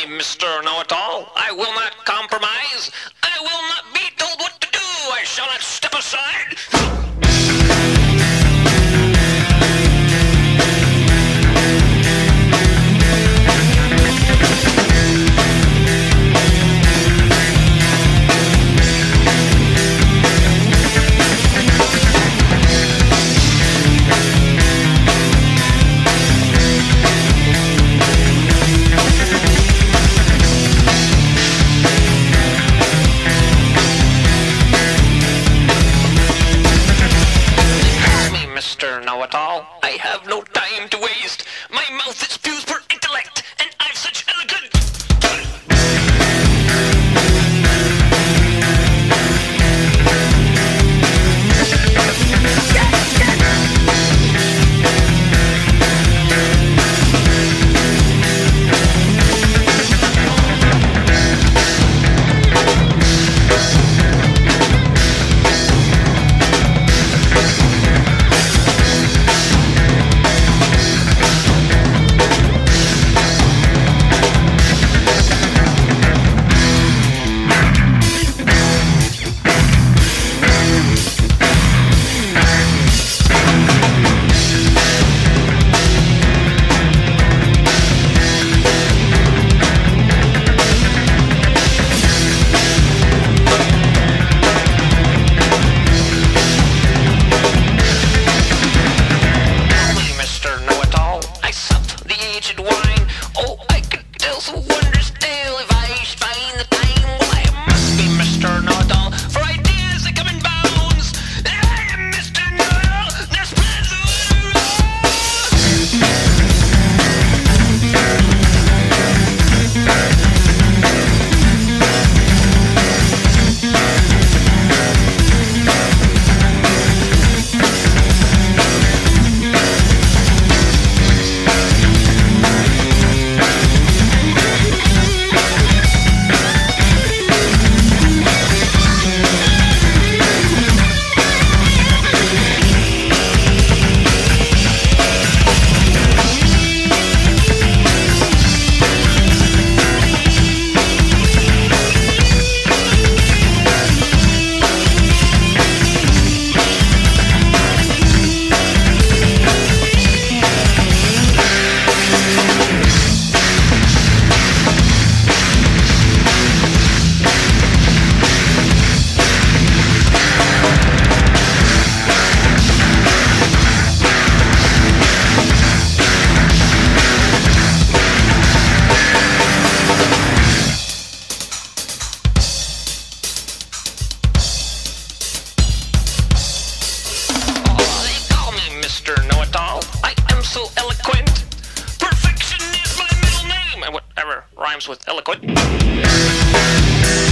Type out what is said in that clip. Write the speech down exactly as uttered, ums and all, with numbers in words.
me Mister Know-It-All. I will not compromise. I will not be told what to do. I shall not step aside. Mister Know-It-All, I have no time to waste. My mouth is fused for intellect, and I've such elegant... Wine. Oh, I could tell some wondrous tale if I find the time. Well, I must be Mister Know-It-All, for ideas that come in bounds. I am Mister Know-It-All, there's plans Mister Know-It-All. I am so eloquent. Perfection is my middle name. And whatever rhymes with eloquent.